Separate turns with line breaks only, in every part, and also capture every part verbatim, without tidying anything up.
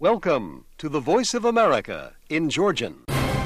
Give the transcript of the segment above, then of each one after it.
Welcome to the Voice of America in Georgian.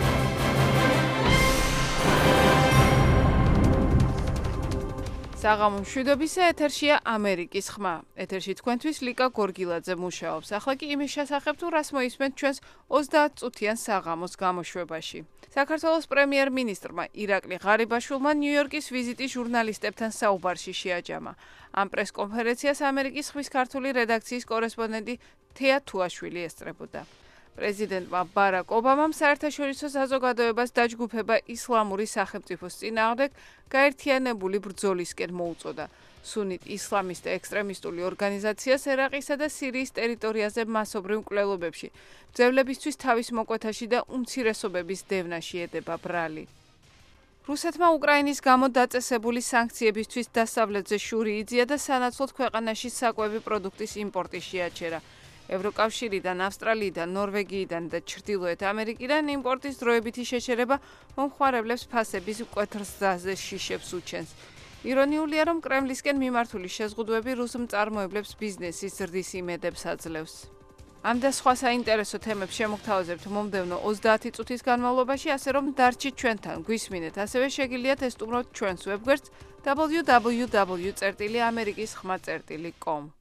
საღამო მშვიდობისა, ეთერშია ამერიკის ხმა. ეთერში თქვენთვის ლიკა გორგილაძე მუშაობს. ახლა კი იმის შესახებ თუ რას მოისმენთ ჩვენს ოცდაათ წუთიან საღამოს გამოშვებაში. საქართველოს პრემიერ-მინისტრმა ირაკლი ღარიბაშვილმა ნიუ-იორკის ვიზიტი ჟურნალისტებთან საუბარში შეაჯამა. ამ პრესკონფერენციას ამერიკის ხმის ქართული რედაქციის კორესპონდენტი თეა თუაშვილი ესწრებოდა. პრეზიდენტმა ბარაკ ობამამ საერთაშორისო საზოგადოებას დაჯგუფება ისლამური სახელმწიფოს წინააღმდეგ გაერთიანებული ბრძოლისკენ მოუწოდა. სუნით ისლამისტ ექსტრემისტული ორგანიზაციას ერაყისა და სირიის ტერიტორიაზე მასობრივ მკვლელობებში, მძევლებისთვის თავის მოკვეთაში და უმცირესობების დევნაში ედება ბრალი. რუსეთმა უკრაინის გამო დაწესებული სანქციებისთვის დასავლეთზე შური იძია და სანაცვლოდ ქვეყანაში საკვები პროდუქტის იმპორტი შეაჩერა. ევროკავშირიდან, ავსტრალიიდან, ნორვეგიიდან და ჩრდილოეთ ამერიკიდან იმპორტის დროებითი შეჩერება მომხმარებლებს ფასების მკვეთრ ზრდაზე შიშებს უჩენს. ირონიულია, რომ კრემლისკენ მიმართული შეზღუდვები რუს მწარმოებლებს ბიზნესის ზრდის იმედებს აძლევს. ამ და სხვა საინტერესო თემებს შემოგთავაზებთ მომდევნო ოცდაათი წუთის განმავლობაში, ასე რომ დარჩით ჩვენთან, გვისმინეთ, ასევე შეგიძლიათ ესტუმროთ ჩვენს ვებგვერდს double-u double-u double-u წერტილი ამერიკის ხმა წერტილი com.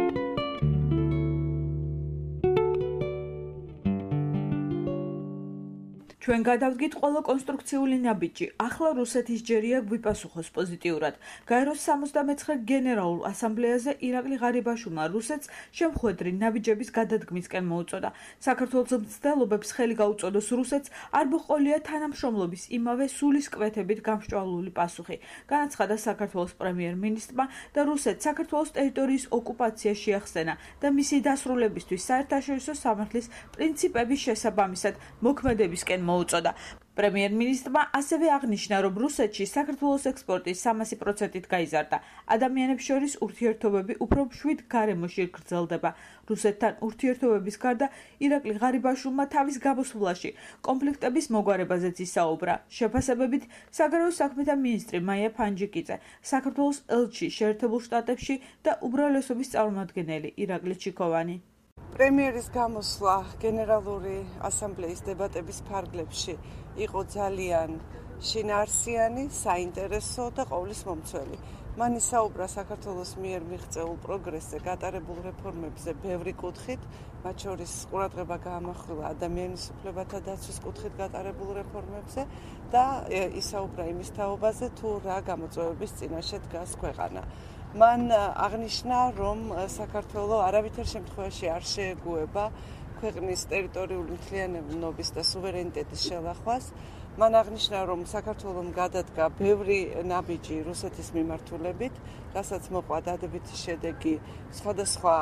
ჩვენ გადავდგით ყველა კონსტრუქციული ნაბიჯი. ახლა რუსეთის ჯერია გვიპასუხოს პოზიტიურად. გაეროს სამოცდამეცხრე გენერალურ ასამბლეაზე ირაკლი ღარიბაშვილმა რუსეთს შემხვედრი ნაბიჯების გადადგმისკენ მოუწოდა. საქართველოს მცდელობებს ხელი გაუწოდოს რუსეთს არ მოჰყოლია თანამშრომლობის იმავე სულისკვეთებით გამსჭვალული პასუხი. განაცხადა საქართველოს პრემიერ-მინისტრმა და რუსეთს საქართველოს ტერიტორიის ოკუპაცია შეახსენა და მისი დასრულებისთვის საერთაშორისო სამართლის პრინციპების შესაბამისად მოქმედებისკენ მოუწოდა. პრემიერ-მინისტრმა ასევე აღნიშნა, რომ რუსეთში საქართველოს ექსპორტი სამასი პროცენტით გაიზარდა. ადამიანებს შორის ურთიერთობები უფრო მშვიდ გარემოში გრძელდება. რუსეთთან ურთიერთობების გარდა ირაკლი ღარიბაშვილმა თავის გამოსვლაში კონფლიქტების მოგვარებაზეც ისაუბრა. შეფასებებით, საგარეო საქმეთა მინისტრი მაია ფანჯიკიძე, საქართველოს ელჩი შეერთებულ შტატებში და უბრალესობის წარმომადგენელი ირაკლი ჩიქოვანი.
პრემიერის გამოსვლა გენერალური ასამბლეის დებატების ფარგლებში იყო ძალიან შინაარსიანი, საინტერესო და ყოვლის მომცველი. მან ისაუბრა საქართველოს მიერ მიღწეულ პროგრესზე, გატარებულ რეფორმებზე ბევრი კუთხით, მათ შორის ყურადღება გაამახვილა ადამიანის უფლებათა დაცვის კუთხით გატარებულ რეფორმებზე და ისაუბრა იმის თაობაზე, თუ რა გამოწვევების წინაშე დგას ქვეყანა. მან აღნიშნა, რომ საქართველო არავითარ შემთხვევაში არ შეეგუება ქვეყნის ტერიტორიული მთლიანობის და სუვერენიტეტის შელახვას. მან აღნიშნა, რომ საქართველომ გადადგა ბევრი ნაბიჯი რუსეთის მიმართულებით, რასაც მოყვა დადებითი შედეგი სხვადასხვა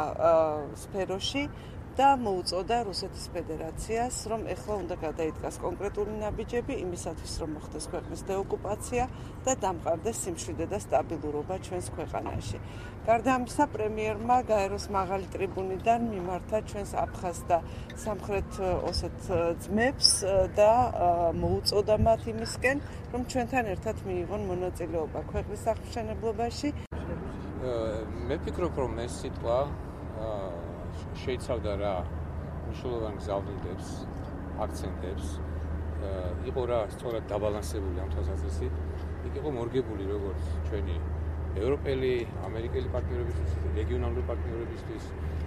სფეროში და მოუწოდა რუსეთის ფედერაციას, რომ ეხლა უნდა გადაიდგას კონკრეტული ნაბიჯები იმისათვის, რომ მოხდეს ქვეყნის დეოკუპაცია და დამყარდეს სიმშვიდე და სტაბილურობა ჩვენს ქვეყანაში. გარდა ამისა, პრემიერმა გაეროს მაღალი ტრიბუნიდან მიმართა ჩვენს აფხაზ და სამხრეთ ოსეთ ძმებს და მოუწოდა მათ იმისკენ, რომ ჩვენთან ერთად მიიღონ მონაწილეობა ქვეყნის აღმშენებლობაში.
მე ვფიქრობ, რომ ეს სიტყვა შეიცავდა რა მნიშვნელოვან გზავნილებს, აქცენტებს, იყო რა სწორად დაბალანსებული ამ თვალსაზრისით, იქ იყო მორგებული როგორც ჩვენი ევროპელი, ამერიკელი პარტნიორებისთვის, რეგიონალური პარტნიორებისთვის,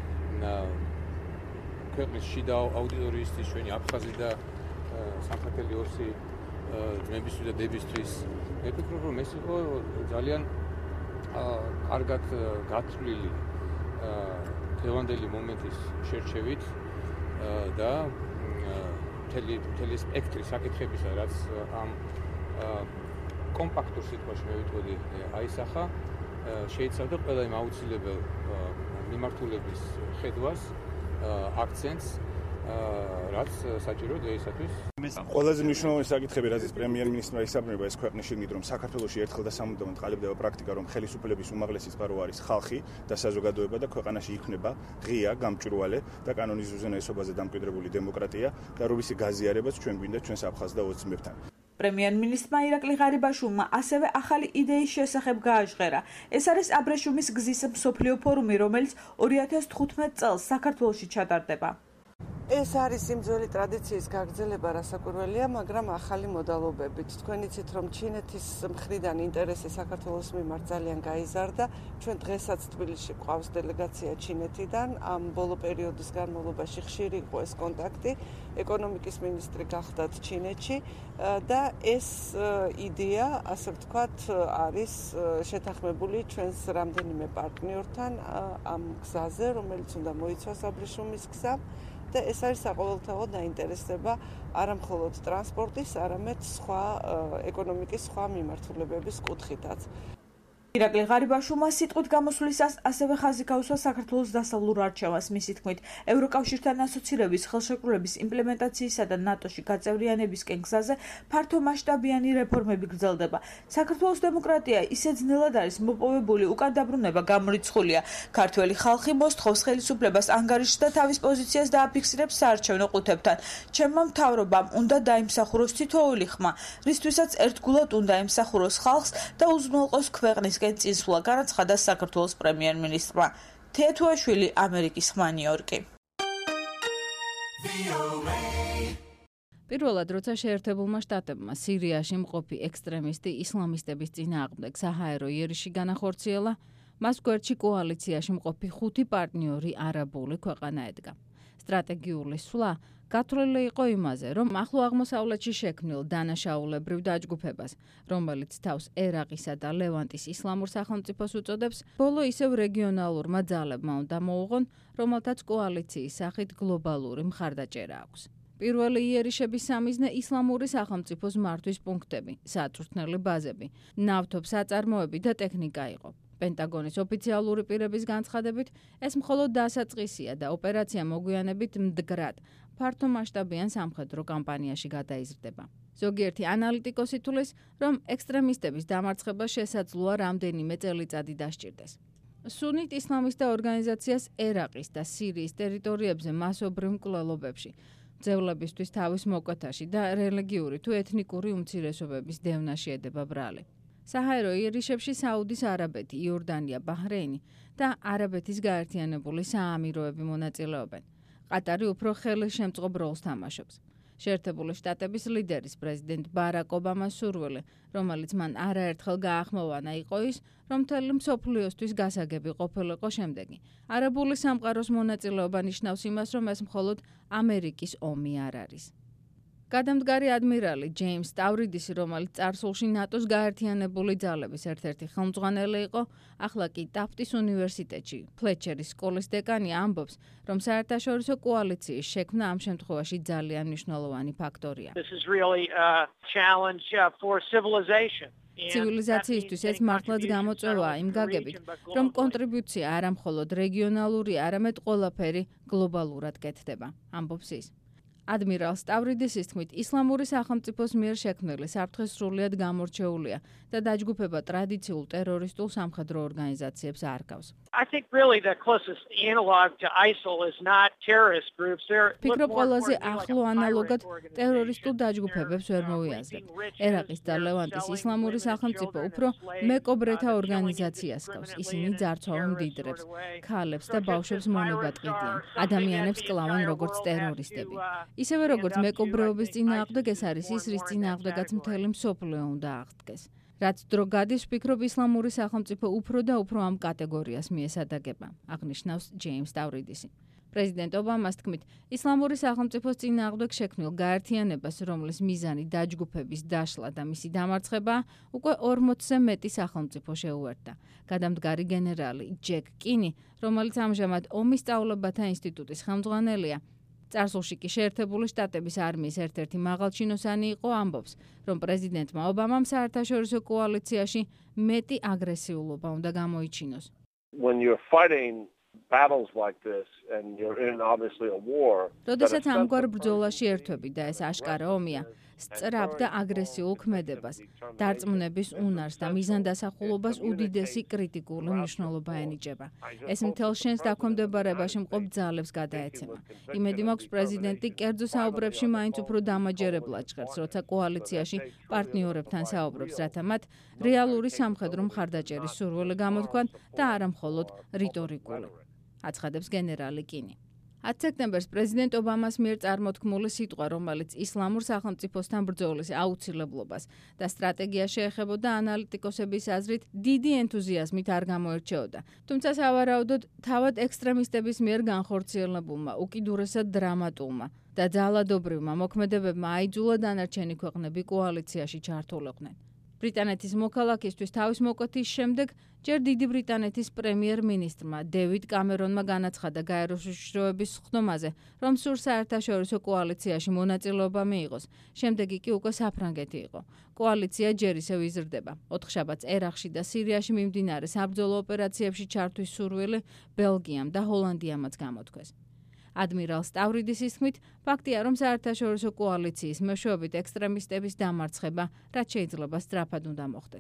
ქვეყნის შიდა აუდიტორიისთვის, ჩვენი აფხაზი და სამხრეთელი ოსი ძმებისთვის და დებისთვის. მე ვფიქრობ, რომ ეს იყო ძალიან კარგად გათვლილი დღევანდელი მომენტის შერჩევით და მთელი მთელი სპექტრი საკითხებისა, რაც ამ კომპაქტურ სიტყვაში მე ვიტყოდი აისახა, შეიცავდა ყველა იმ აუცილებელ მიმართულების ხედვას, აქცენტს, რაც საჭირო დღეისათვის.
ყველაზე მნიშვნელოვანი საკითხები, რაზეც პრემიერ-მინისტრმა ისაუბრება, ეს ქვეყნის შიგნით, რომ საქართველოში ერთხელ და სამუდამოდ ყალიბდება პრაქტიკა, რომ ხელისუფლების უმაღლესი წყარო არის ხალხი და საზოგადოება და ქვეყანაში იქმნება ღია, გამჭვირვალე და კანონის უზენაესობაზე დამკვიდრებული დემოკრატია და რომლის გაზიარებაც ჩვენ გვინდა ჩვენს აფხაზ და ოს ძმებთან.
პრემიერ-მინისტრმა ირაკლი ღარიბაშვილმა ასევე ახალი იდეის შესახებ გააჟღერა. ეს არის აბრეშუმის გზის მსოფლიო ფორუმი, რომელიც ორი ათას თხუთმეტ წელს საქართველოში ჩატარდება.
ეს არის იმ ძველი ტრადიციის გაგრძელება, რასაკვირველია, მაგრამ ახალი მოდალობებით. თქვენ იცით, რომ ჩინეთის მხრიდან ინტერესი საქართველოს მიმართ ძალიან გაიზარდა. ჩვენ დღესაც თბილისში გვყავს დელეგაცია ჩინეთიდან. ამ ბოლო პერიოდის განმავლობაში ხშირი იყო ეს კონტაქტი. ეკონომიკის მინისტრი გახდათ ჩინეთში და ეს იდეა, ასე ვთქვათ, არის შეთანხმებული ჩვენს რამდენიმე პარტნიორთან ამ გზაზე, რომელიც უნდა მოიცვას აბრეშუმის გზა. და ეს არის საყოველთაო დაინტერესება არა მხოლოდ ტრანსპორტის, არამედ სხვა ეკონომიკის სხვა მიმართულებების კუთხითაც.
ირაკლი ღარიბაშვილმა სიტყვით გამოსვლისას ასევე ხაზი გაუსვა საქართველოს დასავლურ არჩევანს. მისი თქმით, ევროკავშირთან ასოცირების ხელშეკრულების იმპლემენტაციისა და ნატოში გაწევრიანებისკენ გზაზე ფართო მასშტაბიანი რეფორმები გრძელდება. საქართველოს დემოკრატია ისე ძნელად არის მოპოვებული, უკან დაბრუნება გამორიცხულია. ქართველი ხალხი მოსთხოვს ხელისუფლებას ანგარიშს და თავის პოზიციას დააფიქსირებს საარჩევნო ყუთებთან. ჩემმა მთავრობამ უნდა დაიმსახუროს თითოეული ხმა, რისთვისაც ერთგულად უნდა ემსახუროს ხალხს და უზრუნველყოს ქვეყნის წინსვლა, განაცხადა საქართველოს პრემიერ-მინისტრმა. თეათუაშვილი, ამერიკის ხმა, ნიუ-იორკი.
პირველად, როცა შეერთებულმა შტატებმა სირიაში მყოფი ექსტრემისტი ისლამისტების წინააღმდეგ საჰაერო იერიში განახორციელა, მას გვერდში კოალიციაში მყოფი ხუთი პარტნიორი არაბული ქვეყანა ედგა. სტრატეგიული სვლა გათვლილი იყო იმაზე, რომ ახლო აღმოსავლეთში შექმნილ დანაშაულებრივ დაჯგუფებას, რომელიც თავს ერაყისა და ლევანტის ისლამურ სახელმწიფოს უწოდებს, ბოლო ისევ რეგიონალურმა ძალებმა უნდა მოუღონ, რომელთაც კოალიციის სახით გლობალური მხარდაჭერა აქვს. პირველი იერიშების სამიზნე ისლამური სახელმწიფოს მართვის პუნქტები, საწვრთნელი ბაზები, ნავთობსაწარმოები და ტექნიკა იყო. პენტაგონის ოფიციალური პირების განცხადებით, ეს მხოლოდ დასაწყისია და ოპერაცია მოგვიანებით მდგრად ფართო მასშტაბიან სამხედრო კამპანიაში გადაიზრდება. ზოგიერთი ანალიტიკოსი თვლის, რომ ექსტრემისტების დამარცხება შესაძლოა რამდენიმე წელიწადი დასჭირდეს. სუნით ისლამისტთა ორგანიზაციას ერაყის და სირიის ტერიტორიებზე მასობრივ მკვლელობებში, ძევლებისთვის თავის მოკვეთაში და რელიგიური თუ ეთნიკური უმცირესობების დევნაში ედება ბრალი. საჰაერო იერიშებში საუდის არაბეთი, იორდანია, ბაჰრეინი და არაბეთის გაერთიანებული საამიროები მონაწილეობენ. ყატარი უფრო ხელშემწყობ როლს თამაშობს. შეერთებული შტატების ლიდერის პრეზიდენტ ბარაკ ობამას სურვილი, რომელიც მან არაერთხელ გაახმოვანა, იყო ის, რომ მთელი მსოფლიოსთვის გასაგები ყოფილიყო შემდეგი. არაბული სამყაროს მონაწილეობა ნიშნავს იმას, რომ ეს მხოლოდ ამერიკის ომი არ არის. გადამდგარი ადმირალი ჯეიმს სტავრიდისი, რომელიც წარსულში ნატოს გაერთიანებული ძალების ერთ-ერთი ხელმძღვანელი იყო, ახლა კი ტაფტის უნივერსიტეტში ფლეჩერის სკოლის დეკანი ამბობს, რომ საერთაშორისო კოალიციის შექმნა ამ შემთხვევაში ძალიან მნიშვნელოვანი ფაქტორია. ცივილიზაციისთვის ეს მართლაც გამოწვევაა იმ გაგებით, რომ კონტრიბუცია არა მხოლოდ რეგიონალური, არამედ ყველაფერი გლობალურად კეთდება, ამბობს ის. ადმირალ სტავრიდისის თქმით, ისლამური სახელმწიფოს მიერ შექმნილი საფრთხე სრულიად გამორჩეულია და დაჯგუფება ტრადიციულ ტერორისტულ სამხედრო ორგანიზაციებს არ გავს. ფიქრობ, ყველაზე ახლო ანალოგად ტერორისტულ დაჯგუფებებს ვერ მოვიაზრებთ. ერაყის და ლევანტის ისლამური სახელმწიფო უფრო მეკობრეთა ორგანიზაციას გავს. ისინი ძარცვავ მდიდრებს, ქალებს და ბავშვებს მონებად ყიდიან. ადამიანებს კლავენ როგორც ტერორისტები. ისევე როგორც მეკობრეობის წინააღმდეგ, ეს არის ის, რის წინააღმდეგაც მთელი მსოფლიო უნდა აღდგეს. რაც დრო გადის, ვფიქრობ, ისლამური სახელმწიფო უფრო და უფრო ამ კატეგორიას მიესადაგება, აღნიშნავს ჯეიმს სტავრიდისი. პრეზიდენტ ობამას თქმით, ისლამური სახელმწიფოს წინააღმდეგ შექმნილ გაერთიანებას, რომლის მიზანი დაჯგუფების დაშლა და მისი დამარცხებაა, უკვე ორმოცზე მეტი სახელმწიფო შეუერთდა. გადამდგარი გენერალი ჯეკ კინი, რომელიც ამჟამად ომის სწავლებათა ინსტიტუტის ხელმძღვანელია, წარსულში კი შეერთებული შტატების არმიის ერთ-ერთი მაღალჩინოსანი იყო, ამბობს, რომ პრეზიდენტმა ობამამ საერთაშორისო კოალიციაში მეტი აგრესიულობა უნდა გამოიჩინოს. როდესაც ამგვარ ბრძოლაში ერთვები და ეს აშკარა ომია, სწრაფ და აგრესიულ ქმედებას, დარწმუნების უნარს და მიზანდასახულობას უდიდესი კრიტიკული მნიშვნელობა ენიჭება. ეს მთელ შენს დაქვემდებარებაში მყოფ ძალებს გადაეცემა. იმედი მაქვს, პრეზიდენტი კერძო საუბრებში მაინც უფრო დამაჯერებლად ჟღერს, როცა კოალიციაში პარტნიორებთან საუბრობს, რათა მათ რეალური სამხედრო მხარდაჭერის სურვილი გამოთქვან და არა მხოლოდ რიტორიკული. აცხადებს გენერალი კინი. ათი სექტემბერს პრეზიდენტ ობამას მიერ წარმოთქმული სიტყვა, რომელიც ისლამურ სახელმწიფოსთან ბრძოლის აუცილებლობას და სტრატეგიას შეეხებოდა ანალიტიკოსების აზრით დიდი ენთუზიაზმით არ გამოირჩეოდა. თუმცა სავარაუდოდ თავად ექსტრემისტების მიერ განხორციელებულმა, უკიდურესად დრამატულმა და ძალადობრივმა მოქმედებებმა აიძულა დანარჩენი ქვეყნები კოალიციაში ჩართულიყვნენ. ბრიტანეთის მოქალაქისთვის თავის მოკვეთის შემდეგ ჯერ დიდი ბრიტანეთის პრემიერ-მინისტრმა დევიდ კამერონმა განაცხადა გაეროს უშიშროების ხდომაზე, რომ სურს საერთაშორისო კოალიციაში მონაწილეობა მიიღოს. შემდეგ კი უკვე საფრანგეთი იყო. კოალიცია ჯერ ისევ იზრდება. ოთხშაბათს ერაყში და სირიაში მიმდინარე საბრძოლო ოპერაციებში ჩართვის სურვილი ბელგიამ და ჰოლანდიამაც გამოთქვეს. ადმირალ სტავრიდისის თქმით, ფაქტია, რომ საერთაშორისო კოალიციის მეშვეობით ექსტრემისტების დამარცხება, რაც შეიძლება სწრაფად უნდა მოხდეს.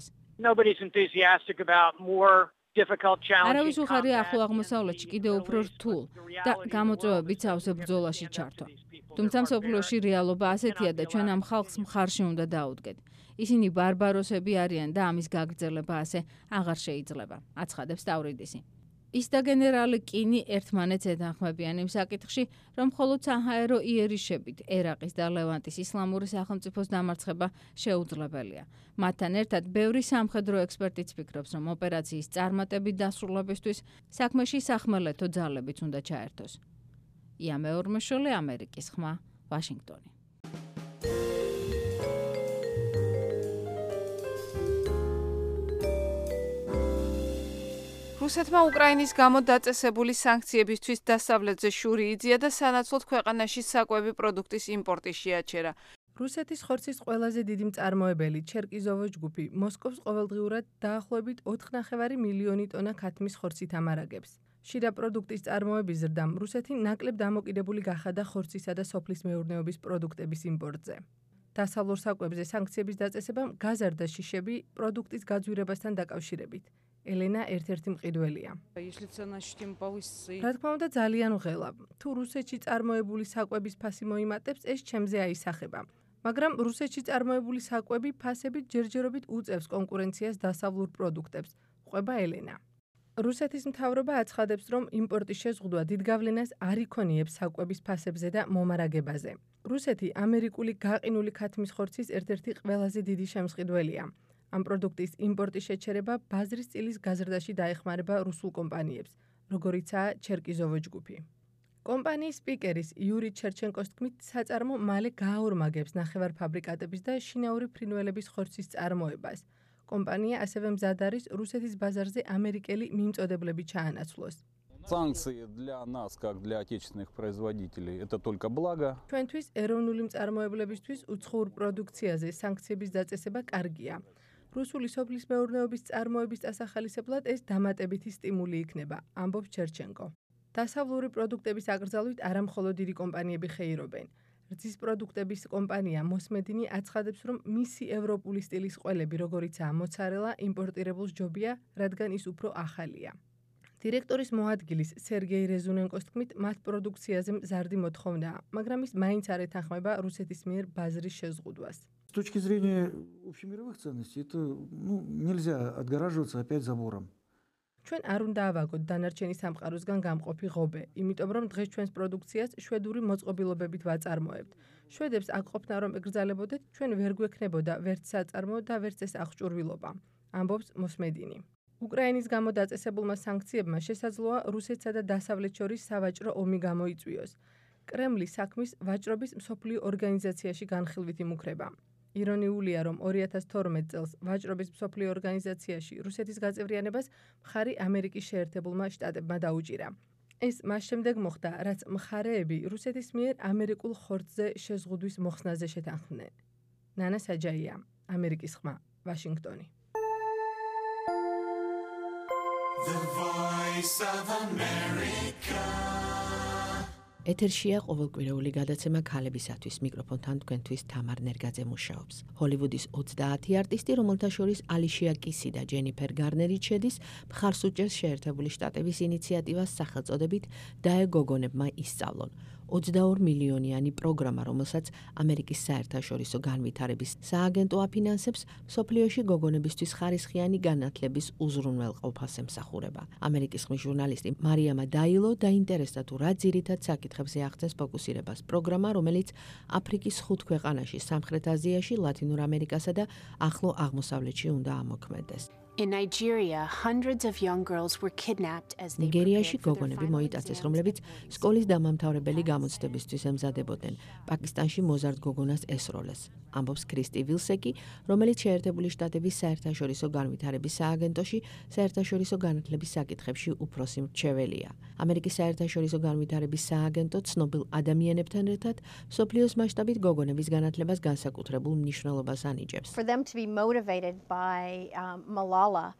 არავის უხარია ახლო აღმოსავლეთში კიდევ უფრო რთულ და გამოწვევებით სავსე ბრძოლაში ჩართვა. თუმცა მსოფლიოში რეალობა ასეთია და ჩვენ ამ ხალხს მხარში უნდა დაუდგეთ. ისინი ბარბაროსები არიან და ამის გაგრძელება ასე აღარ შეიძლება, აცხადებს სტავრიდისი. ის და გენერალი კინი ერთმანეთს ეთანხმებიან იმ საკითხში, რომ მხოლოდ საჰაერო იერიშებით ერაყის და ლევანტის ისლამური სახელმწიფოს დამარცხება შეუძლებელია. მათთან ერთად ბევრი სამხედრო ექსპერტიც ფიქრობს, რომ ოპერაციის წარმატებით დასრულებისთვის საქმეში სახმელეთო ძალებიც უნდა ჩაერთოს. ია მეორმეშოლე, ამერიკის ხმა, ვაშინგტონი.
რუსეთმა უკრაინის გამო დაწესებული სანქციებისთვის დასავლეთზე შური იძლია და სანაცვლოდ ქვეყანაში საკვები პროდუქტის იმპორტი შეაჩერა.
რუსეთის ხორცის ყველაზე დიდი მწარმოებელი ჩერკიზოვო ჯგუფი მოსკოვს ყოველდღიურად დაახლოებით ოთხ ნახევარი მილიონი ტონა ქათმის ხორცით ამარაგებს. შიდა პროდუქტის წარმოების ზრდამ რუსეთი ნაკლებ დამოკიდებული გახადა ხორცისა და სოფლის მეურნეობის პროდუქტების იმპორტზე. დასავლურ საკვებზე სანქციების დაწესებამ გაზარდა შიშები პროდუქტის გაძვირებასთან დაკავშირებით. ელენა ერთ-ერთი მყიდველია. რა თქმა უნდა ძალიან ღელა. თუ რუსეთში წარმოებული საკვების ფასი მოიმატებს, ეს ჩემზე აისახება. მაგრამ რუსეთში წარმოებული საკვები ფასებით ჯერჯერობით უწევს კონკურენციას დასავლურ პროდუქტებს. ყვება ელენა. რუსეთის მთავრობა აცხადებს, რომ იმპორტის შეზღუდვა დიდ გავლენას არ იქონიებს საკვების ფასებზე და მომარაგებაზე. რუსეთი ამერიკული გაყინული ქათმის ხორცის ერთ-ერთი ყველაზე დიდი შემსყიდველია. ამ პროდუქტის იმპორტის შეჩერება ბაზრის წილის გაზრდაში დაეხმარება რუსულ კომპანიებს, როგორიცაა ჩერკიზოვო ჯგუფი. კომპანიის სპიკერის იური ჩერჩენკოს თქმით, საწარმო მალე გააორმაგებს ნახევარფაბრიკატების და შინაური ფრინველების ხორცის წარმოებას. კომპანია ასევე მზად არის რუსეთის ბაზარზე ამერიკელი მიმწოდებლები ჩაანაცვლოს.
Санкции для нас, как для отечественных производителей, это только благо.
ჩვენთვის ეროვნული მწარმოებლებისთვის უცხოურ პროდუქციაზე სანქციების დაწესება კარგია. რუსული სოფლის მეურნეობის წარმოების დასახალისებლად ეს დამატებითი სტიმული იქნება, ამბობს ჩერჩენკო. დასავლური პროდუქტების აკრძალვით არა მხოლოდ დიდი კომპანიები ხეირობენ. რძის პროდუქტების კომპანია მოსმედინი აცხადებს, რომ მისი ევროპული სტილის ყველები, როგორიცაა მოცარელა, იმპორტირებულს ჯობია, რადგან ის უფრო ახალია. დირექტორის მოადგილის სერგეი რეზუნენკოს თქმით, მათ პროდუქციაზე მზარდი მოთხოვნაა, მაგრამ ის მაინც არ ეთანხმება რუსეთის მიერ ბაზრის შეზღუდვას.
С точки зрения общемировых ценностей, это ну, нельзя отгораживаться опять забором.
ჩვენ არ უნდა ავაგოთ დანარჩენი სამყაროსგან გამყოფი ღობე, იმიტომ რომ დღეს ჩვენს პროდუქციას შვედური მოწყობილობებით ვაწარმოებთ. შვედებს აქ ყოფნა რომ ეკრძალებოდეთ, ჩვენ ვერ გვექნებოდა ვერც საწარმო და ვერც ეს აღჭურვილობა, ამბობს მოსმედინი. უკრაინის გამო დაწესებულმა სანქციებმა შესაძლოა რუსეთსა და დასავლეთს შორის სავაჭრო ომი გამოიწვიოს. კრემლი საქმის ვაჭრობის მსოფლიო ორგანიზაციაში განხილვით იმუქრება. ირონიულია, რომ ორი ათას თორმეტ წელს ვაჭრობის მსოფლიო ორგანიზაციაში რუსეთის გაწევრიანებას მხარი ამერიკის შეერთებულმა შტატებმა დაუჭირა. ეს მას შემდეგ მოხდა, რაც მხარეები რუსეთის მიერ ამერიკულ ხორცზე შეზღუდვის მოხსნაზე შეთანხმდნენ. ნანა საჯაია, ამერიკის ხმა, ვაშინგტონი.
The Voice of America.
ეთერშია ყოველკვირეული გადაცემა ქალებისათვის. მიკროფონთან თქვენთვის თამარ ნერგაძე მუშაობს. ჰოლივუდის ოცდაათი არტისტი, რომელთა შორის ალიშია კისი და ჯენიფერ გარნერი ჩედის, მხარს უჭერს შეერთებული შტატების ინიციატივას სახელწოდებით დაე გოგონებმა ისწავლონ. ოცდაორ მილიონიანი პროგრამა, რომელსაც ამერიკის საერთაშორისო განვითარების სააგენტო აფინანსებს, მსოფლიოში გოგონებისთვის ხარისხიანი განათლების უზრუნველყოფას ემსახურება. ამერიკის ხმის ჟურნალისტი მარიამა დაილო დაინტერესდა თუ რა ძირითად საკითხებზე ახდენს ფოკუსირებას პროგრამა, რომელიც აფრიკის ხუთ ქვეყანაში, სამხრეთ აზიაში, ლათინურ ამერიკასა და ახლო აღმოსავლეთში უნდა ამოქმედდეს.
In Nigeria, hundreds of young girls were kidnapped as they
ნიგერიაში გოგონები მოიტაცეს, რომლებიც სკოლის დამამთავრებელი გამოცდებისთვის ემზადებოდნენ. პაკისტანში მოზარდ გოგონას ესროლეს. ამბობს კრისტი ვილსეკი, რომელიც შეერთებული შტატების საერთაშორისო განვითარების სააგენტოში საერთაშორისო განათლების საკითხებში უფროსი მრჩეველია. ამერიკის საერთაშორისო განვითარების სააგენტო ცნობილ ადამიანებთან ერთად მსოფლიოს მასშტაბით გოგონების განათლებას განსაკუთრებულ მნიშვნელობას ანიჭებს.
For them to be motivated by um, Malala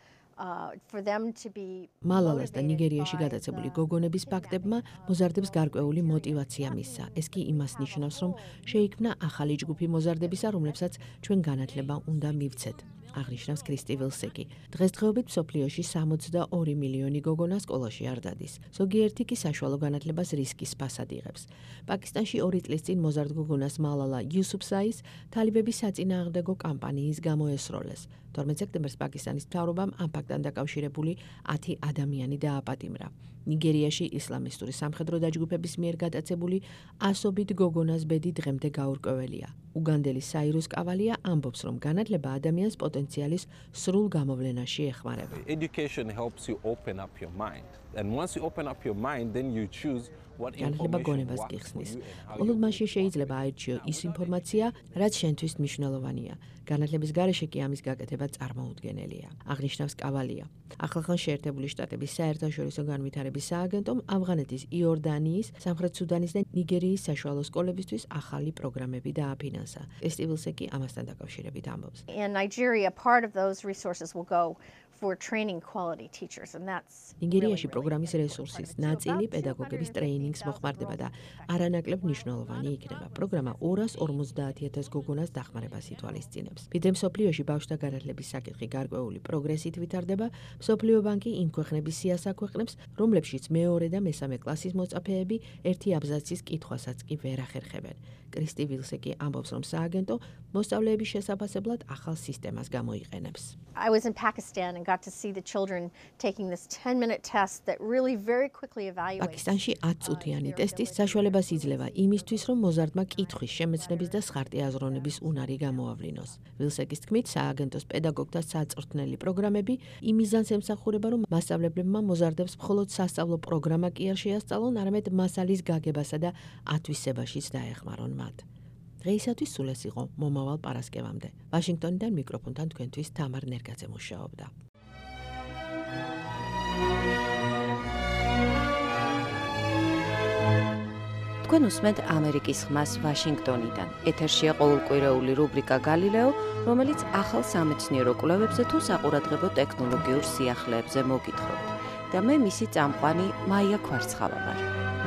მალალას და ნიგერიაში გადაცებული გოგონების ფაქტებმა მოზარდებს გარკვეული მოტივაცია მისცა. ეს კი იმას ნიშნავს, რომ შეიქმნა ახალი ჯგუფი მოზარდებისა, რომლებსაც ჩვენ განათლება უნდა მივცეთ. აღნიშნავს კრისტი ვილსეკი. დღესდღეობით მსოფლიოში სამოცდაორი მილიონი გოგონა სკოლაში არ დადის. ზოგიერთი კი საშუალო განათლებას რისკის ფასად იღებს. პაკისტანში ორი წლის წინ მოზარდ გოგონას მალალა იუსუფსაის თალიბების საწინააღმდეგო კამპანიის გამო ესროლეს. თორმეტ სექტემბერს პაკისტანის მთავრობამ ამ ფაქტთან დაკავშირებული ათი ადამიანი დააპატიმრა. ნიგერიაში ისლამისტური სამხედრო დაჯგუფების მიერ გადაცებული ასობით გოგონას ბედი დღემდე გაურკვეველია. უგანდელი საირუს კავალია ამბობს, რომ განათლება ადამიანს პოტენციალის სრულ გამოვლენაში ეხმარება.
Education helps you open up your mind. And once you open up your mind, then you choose
განათლება გონებას გიხსნის. მხოლოდ მაშინ შეიძლება აირჩიო ის ინფორმაცია, რაც შენთვის მნიშვნელოვანია. განათლების გარეშე კი ამის გაკეთება წარმოუდგენელია. აღნიშნავს კავალია. ახლახან შეერთებული შტატების საერთაშორისო განვითარების სააგენტომ ავღანეთის, იორდანიის, სამხრეთ სუდანის და ნიგერიის საშუალო სკოლებისთვის ახალი პროგრამები დააფინანსა. კრისტი ვილსეკი ამასთან დაკავშირებით ამბობს.
In Nigeria, part of those resources will go for training quality teachers and that's
ნიგერიაში პროგრამის რესურსის ნაწილი პედაგოგების ტრეინინგს მოხმარდება და არანაკლებ მნიშვნელოვანი იქნება. პროგრამა ორას ორმოცდაათი ათას გოგონას დახმარებას ითვალისწინებს. ვიდრე მსოფლიოში ბავშვთა განათლების საკითხი გარკვეული პროგრესით ვითარდება, მსოფლიო ბანკი იმ ქვეყნების სიას აქვეყნებს, რომლებშიც მეორე და მესამე კლასის მოწაფეები ერთი აბზაცის კითხვასაც კი ვერ ახერხებენ. კრისტი ვილსეკი ამბობს, რომ სააგენტო მოსწავლეების შესაფასებლად ახალ სისტემას გამოიყენებს.
I was in Pakistan and got to see the children taking this ten minute test that really very quickly evaluates.
პაკისტანში ათ წუთიანი ტესტის საშუალებას იძლევა იმისთვის, რომ მოზარდმა კითხვის, შემეცნების და სხარტი აზროვნების უნარი გამოავლინოს. ვილსეკის თქმით, სააგენტოს პედაგოგთა საწვრთნელი პროგრამები იმ მიზანს ემსახურება, რომ მასწავლებლებმა მოზარდებს მხოლოდ სასწავლო პროგრამა კი არ შეასწავლონ, არამედ მასალის გაგებასა და ათვისებაშიც დაეხმარონ მათ. დღეისათვის სულ ეს იყო მომავალ პარასკევამდე. ვაშინგტონიდან მიკროფონთან თქვენთვის თამარ ნერგაძე მუშაობდა.
თქვენ უსმენთ ამერიკის ხმას ვაშინგტონიდან. ეთერშია ყოველკვირეული რუბრიკა გალილეო, რომელიც ახალ სამეცნიერო კვლევებზე თუ საყურადღებო ტექნოლოგიურ სიახლეებზე მოგითხრობთ. და მე მისი წამყვანი მაია ქვარცხავა ვარ.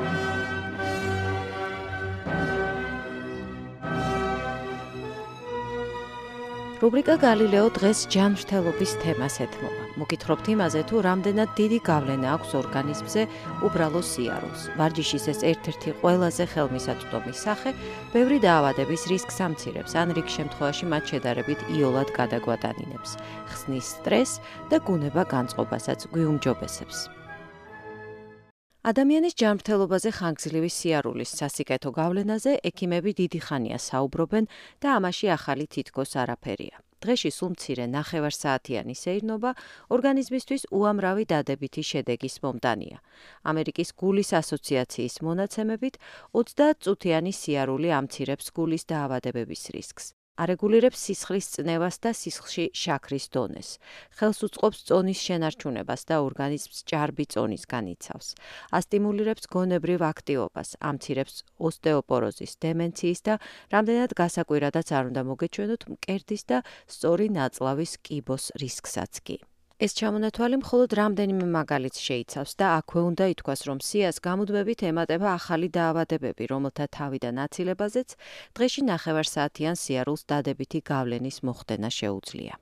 რუბრიკა გალილეო დღეს ჯანმრთელობის თემას ეთმობა. მოგითხრობთ იმაზე, თუ რამდენად დიდი გავლენა აქვს ორგანიზმზე უბრალო სიარულს. ვარჯიშის ეს ერთ-ერთი ყველაზე ხელმისაწვდომი სახე, ბევრი დაავადების რისკს ამცირებს, ან რიგ შემთხვევაში მათ შედარებით იოლად გადაგვატანინებს, ხსნის სტრესს და გუნება განწყობასაც გვიუმჯობესებს. ადამიანის ჯანმრთელობაზე ხანგრძლივი სიარულის სასიკეთო გავლენაზე ექიმები დიდი ხანია საუბრობენ და ამაში ახალი თითქოს არაფერია. დღეში სულ მცირე ნახევარსაათიანი სეირნობა ორგანიზმისთვის უამრავი დადებითი შედეგის მომტანია. ამერიკის გულის ასოციაციის მონაცემებით ოცდაათ წუთიანი სიარული ამცირებს გულის დაავადებების რისკს. არეგულირებს სისხლის წნევას და სისხლში შაქრის დონეს. ხელს უწყობს წონის შენარჩუნებას და ორგანიზმს ჭარბი წონის განიცავს. ასტიმულირებს გონებრივ აქტივობას, ამცირებს ოსტეოპოროზის, დემენციის და რამდენად გასაკვირადაც არ უნდა მოგეჩვენოთ მკერდის და სწორი ნაწლავის კიბოს რისკსაც კი. ეს ჩამონათვალი მხოლოდ რამდენიმე მაგალითს შეიცავს და აქვე უნდა ითქვას, რომ სიას გამუდმებით ემატება ახალი დაავადებები, რომელთა თავიდან აცილებაზეც დღეში ნახევარსაათიან სიარულს დადებითი გავლენის მოხდენა შეუძლია.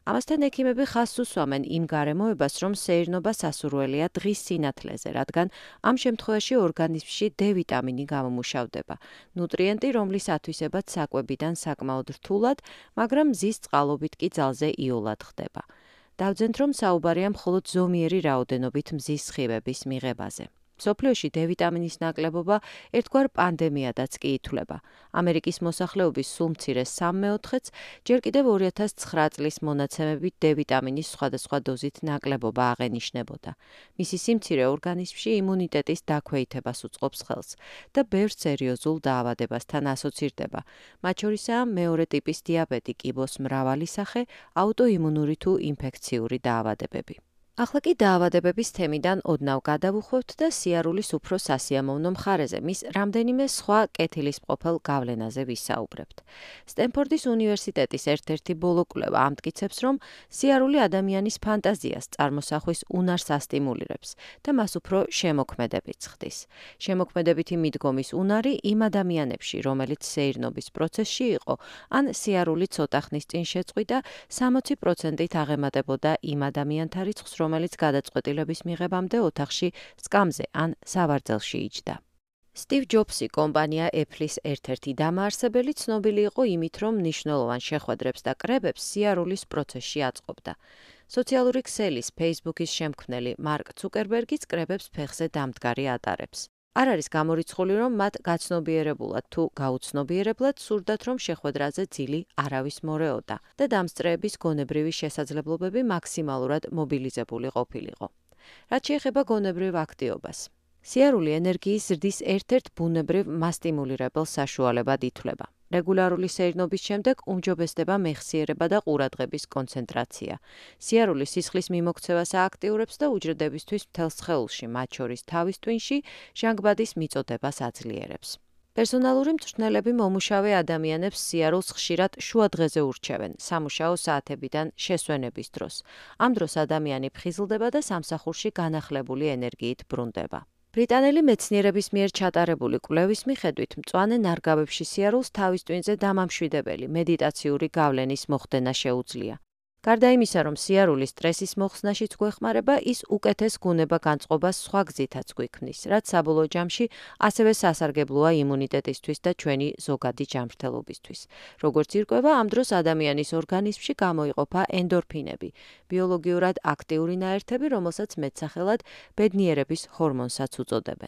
ამასთან ექიმები ხაზს უსვამენ იმ გარემოებას, რომ სეირნობა სასურველია დღის სინათლეზე, რადგან ამ შემთხვევაში ორგანიზმში D ვიტამინი გამომუშავდება, ნუტრიენტი, რომლის ათვისებაც საკვებიდან საკმაოდ რთულად, მაგრამ მზის წყალობით კი ძალზე იოლად ხდება. დავძენთ, რომ საუბარია მხოლოდ ზომიერი რაოდენობით მზის სხივების მიღებაზე. მსოფლიოში D ვიტამინის ნაკლებობა ერთგვარ პანდემიადაც კი ითვლება. ამერიკის მოსახლეობის სულ მცირე სამ მეოთხედს ჯერ კიდევ ორი ათას ცხრა წლის მონაცემებით D ვიტამინის სხვადასხვა დოზით ნაკლებობა აღენიშნებოდა. მისი სიმცირე ორგანიზმში იმუნიტეტის დაქვეითებას უწყობს ხელს და ბევრ სერიოზულ დაავადებასთან ასოცირდება. მათ შორისაა მეორე ტიპის დიაბეტი, კიბოს მრავალი სახე, აუტოიმუნური თუ ინფექციური დაავადებები. ახლა კი დაავადებების თემიდან ოდნავ გადავუხვევთ და სიარულის უფრო სასიამოვნო მხარეზე, მის რამდენიმე სხვა კეთილის მყოფელ გავლენაზე ვისაუბრებთ. სტენფორდის უნივერსიტეტის ერთ-ერთი ბოლო კვლევა ამტკიცებს, რომ სიარული ადამიანის ფანტაზიას, წარმოსახვის უნარს ასტიმულირებს და მას უფრო შემოქმედებით ხდის. შემოქმედებითი მიდგომის უნარი იმ ადამიანებში, რომელიც სეირნობის პროცესში იყო, ან სიარული ცოტა ხნის წინ შეწყვიტა, სამოცი პროცენტით აღემატებოდა იმ ადამიანთა რიცხვს, რომელიც გადაწყვეტილების მიღებამდე ოთახში სკამზე ან სავარძელში იჯდა. სტივ ჯობსი, კომპანია Apple-ის ერთ-ერთი დამაარსებელი, ცნობილი იყო იმით, რომ მნიშვნელოვან შეხვედრებს და კრებებს სიარულის პროცესში აწყობდა. სოციალური ქსელის Facebook-ის შემქმნელი მარკ ცუკერბერგიც კრებებს ფეხზე დამდგარი ატარებს. არ არის გამორიცხული, რომ მათ გაცნობიერებულად თუ გაუცნობიერებლად სურდათ, რომ შეხვედრაზე ძილი არავის მორეოდა და დამსწრეების გონებრივი შესაძლებლობები მაქსიმალურად მობილიზებული ყოფილიყო. რაც შეეხება გონებრივ აქტივობას. სიარული ენერგიის ზრდის ერთ-ერთ ბუნებრივ მასტიმულირებელ საშუალებად ითვლება. რეგულარული სეირნობის შემდეგ უმჯობესდება მეხსიერება და ყურადღების კონცენტრაცია. სიარული სისხლის მიმოქცევას ააქტიურებს და უჯრედებისთვის მთელს სხეულში, მათ შორის თავის ტვინში, ჟანგბადის მიწოდებას აძლიერებს. პერსონალური მწვრთნელები მომუშავე ადამიანებს სიარულს ხშირად შუადღეზე ურჩევენ, სამუშაო საათებიდან შესვენების დროს. ამ დროს ადამიანი ფხიზლდება და სამსახურში განახლებული ენერგიით ბრუნდება. ბრიტანელი მეცნიერების მიერ ჩატარებული კვლევის მიხედვით, მწვანე ნარგავებში სიარულს თავის ტვინზე დამამშვიდებელი მედიტაციური გავლენის მოხდენა შეუძლია. გარდა იმისა, რომ სიარული სტრესის მოხსნაშიც გვეხმარება, ის უკეთეს გუნება-განწყობას სხვა გზითაც გვიქმნის, რაც საბოლოო ჯამში ასევე სასარგებლოა იმუნიტეტისთვის და ჩვენი ზოგადი ჯანმრთელობისთვის. როგორც ირკვევა, ამ დროს ადამიანის ორგანიზმში გამოიყოფა ენდორფინები, ბიოლოგიურად აქტიური ნაერთები, რომელსაც მეტსახელად ბედნიერების ჰორმონსაც უწოდებენ.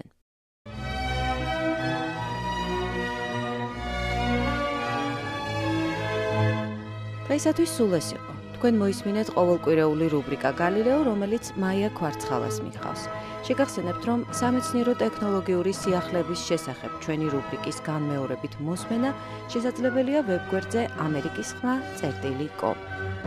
დღეისათვის სულ ეს იყო. თქვენ მოისმინეთ ყოველკვირეული რუბრიკა გალილეო, რომელიც მაია ქვარცხალას მიხავს. შეგახსენებთ, რომ სამეცნიერო ტექნოლოგიური სიახლეების შესახებ ჩვენი რუბრიკის განმეორებით მოსმენა შესაძლებელია ვებგვერდზე ამერიკის ხმა წერტილი კომ.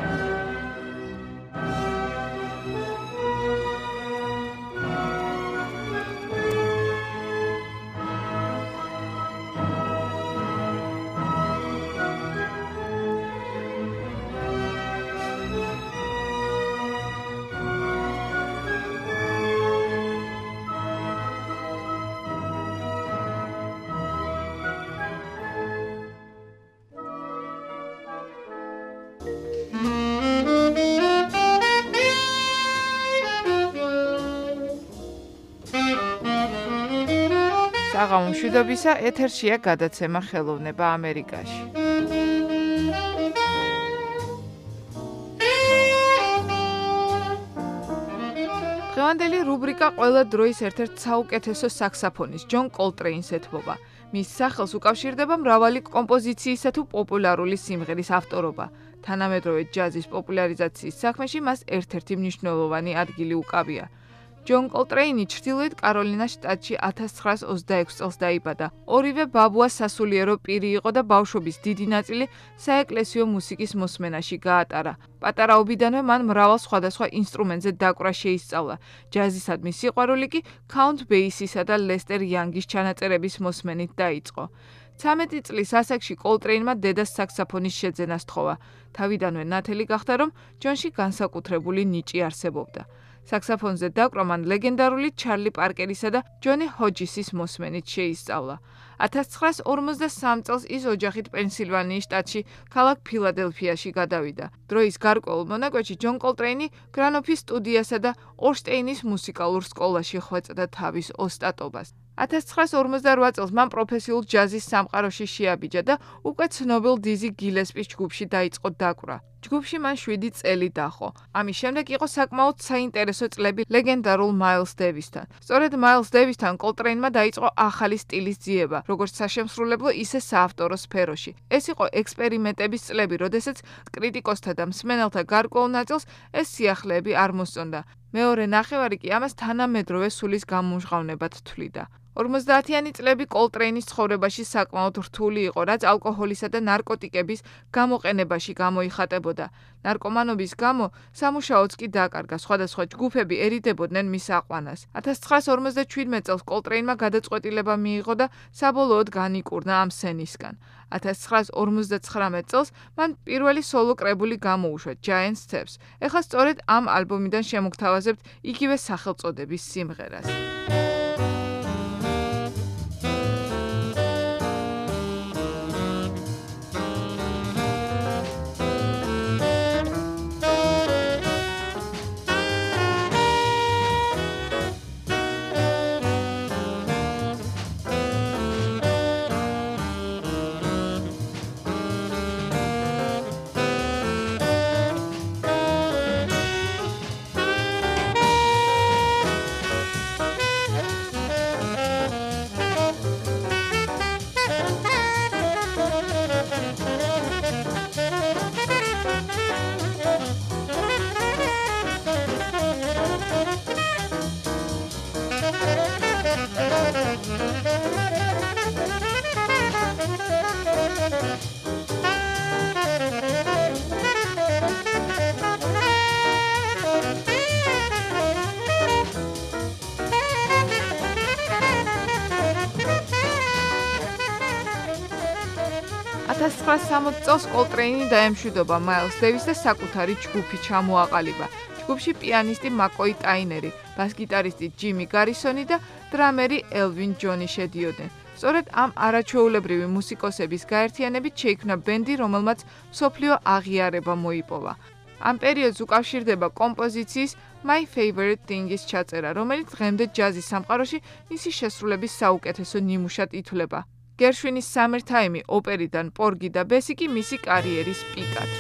საღამო მშვიდობისა, ეთერშია გადაცემა ხელოვნება ამერიკაში. დღევანდელი რუბრიკა ყველა დროის ერთ-ერთ საუკეთესო საქსაფონის ჯონ კოლტრეინს ეთმობა. მის სახელს უკავშირდება მრავალი კომპოზიციისა თუ პოპულარული სიმღერის ავტორობა. თანამედროვე ჯაზის პოპულარიზაციის საქმეში მას ერთ-ერთი მნიშვნელოვანი ადგილი უკავია. ჯონ კოლტრეინი ჩრდილოეთ კაროლინას შტატში ათას ცხრაას ოცდაექვსი წელს დაიბადა. ორივე ბაბუას სასულიერო პირი იყო და ბავშვობის დიდი ნაწილი საეკლესიო მუსიკის მოსმენაში გაატარა. პატარაობიდანვე მან მრავალ სხვადასხვა ინსტრუმენტზე დაკვრა შეისწავლა. ჯაზისადმი სიყვარული კი კაუნთ ბეისისა და ლესტერ იანგის ჩანაწერების მოსმენით დაიწყო. ცამეტი წლის ასაკში კოლტრეინმა დედას საქსაფონის შეძენა სთხოვა. თავიდანვე ნათელი გახდა, რომ ჯონში განსაკუთრებული ნიჭი არსებობდა. საქსაფონზე დაკვრა მან ლეგენდარული ჩარლი პარკერისა და ჯონი ჰოჯისის მოსმენით შეისწავლა. ათას ცხრაას ორმოცდასამ წელს ის ოჯახით პენსილვანიის შტატში, ქალაქ ფილადელფიაში გადავიდა. დროის გარკვეულ მონაკვეთში ჯონ კოლტრეინი გრანოფის სტუდიასა და ორშტეინის მუსიკალურ სკოლაში ხვეწდა თავის ოსტატობას. ათას ცხრაას ორმოცდარვა წელს მან პროფესიულ ჯაზის სამყაროში შეაბიჯა და უკვე ცნობილ დიზი გილესპის ჯგუფში დაიწყო დაკვრა. ჯგუფში მან შვიდი წელი დაჰყო. ამის შემდეგ იყო საკმაოდ საინტერესო წლები ლეგენდარულ მაილს დევისთან. სწორედ მაილს დევისთან კოლტრეინმა დაიწყო ახალი სტილის ძიება, როგორც საშემსრულებლო, ისე საავტორო სფეროში. ეს იყო ექსპერიმენტების წლები, როდესაც კრიტიკოსთა და მსმენელთა გარკვეულ ნაწილს ეს სიახლეები არ მოსწონდა. მეორე ნახევარი კი ამას თანამედროვე სულის გამომჟღავნებად თვლიდა. ორმოცდაათიანი წლები კოლტრეინის ცხოვრებაში საკმაოდ რთული იყო, რაც ალკოჰოლისა და ნარკოტიკების გამოყენებაში გამოიხატებოდა. ნარკომანობის გამო სამუშაოც კი დაკარგა, სხვადასხვა ჯგუფები ერიდებოდნენ მის აყვანას. ათას ცხრაას ორმოცდაჩვიდმეტ წელს კოლტრეინმა გადაწყვეტილება მიიღო და საბოლოოდ განიკურნა ამ სცენისგან. ათას ცხრაას ორმოცდაცხრამეტ წელს მან პირველი სოლო კრებული გამოუშვა Giant Steps. ეხლა სწორედ ამ ალბომიდან შემოგთავაზებთ იგივე სახელწოდების სიმღერას. ათას ცხრაას სამოცდ წელს კოლტრეინი დაემშვიდობა მაილს დევის და საკუთარი ჯგუფი ჩამოაყალიბა. ჯგუფში პიანისტი მაკოი ტაინერი, ბას-გიტარისტი ჯიმი გარისონი და დრამერი ელვინ ჯონი შედიოდნენ. სწორედ ამ არაჩვეულებრივი მუსიკოსების გაერთიანებით შეიქმნა ბენდი, რომელმაც მსოფლიო აღიარება მოიპოვა. ამ პერიოდს უკავშირდება კომპოზიციის My Favorite Thing-ის ჩაწერა, რომელიც დღემდე ჯაზის სამყაროში მისი შესრულების საუკეთესო ნიმუშად ითვლება. გერშვინის Summertime ოპერიდან პორგი და ბესი კი მისი კარიერის პიკად.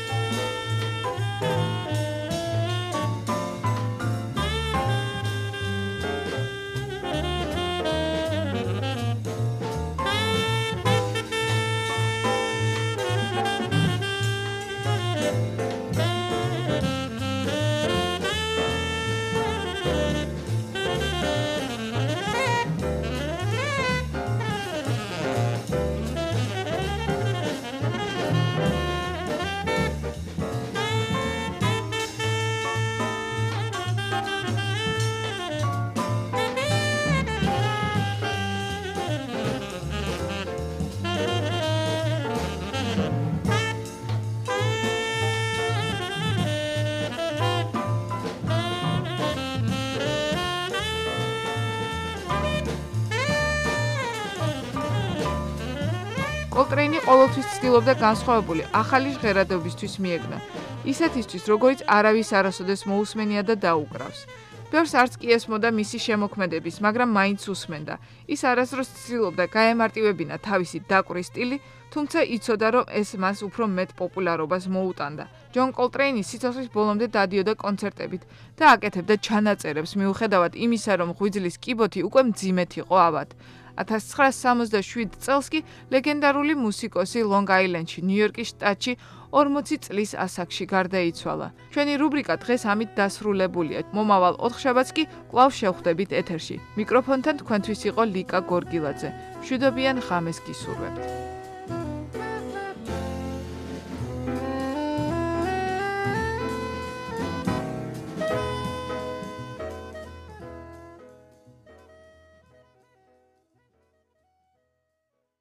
კოლტრეინი ყოველთვის ცდილობდა განსხვავებული ახალი ჟღერადობისთვის მიეგნა, ისეთისთვის, როგორიც არავის არასოდეს მოусმენია და დაუკრავს. ბევრს არც კი ესმოდა მისი შემოქმედების, მაგრამ მაინც უსმენდა. ის არასდროს ცდილობდა გაემარტივებინა თავისი დაკვრვის სტილი, თუმცა იცოდა, რომ ეს მას უფრო მეტ პოპულარობას მოუტანდა. ჯონ კოლტრეინი სიცოცხლის ბოლომდე დადიოდა კონცერტებით და აკეთებდა ჩანაწერებს, მიუხედავად იმისა, რომ ღვიძლის კიბოთი უკვე მძიმედ იყო ავად. ათას ცხრაას სამოცდაშვიდ წელს კი ლეგენდარული მუსიკოსი ლონგ-აილენდში, ნიუ-იორკის შტატში ორმოცი წლის ასაკში გარდაიცვალა. ჩვენი რუბრიკა დღეს ამით დასრულებულია. მომავალ ოთხშაბათს კი კვლავ შევხვდებით ეთერში. მიკროფონთან თქვენთვის იყო ლიკა გორგილაძე. მშვიდობიან ღამეს გისურვებთ.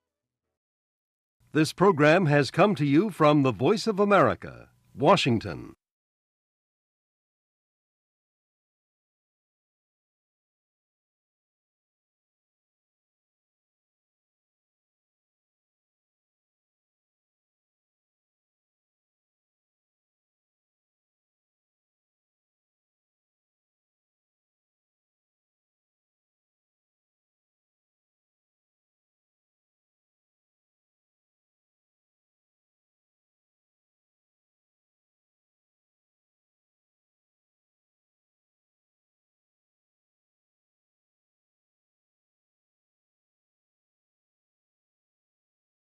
This program has come to you from the Voice of America, Washington.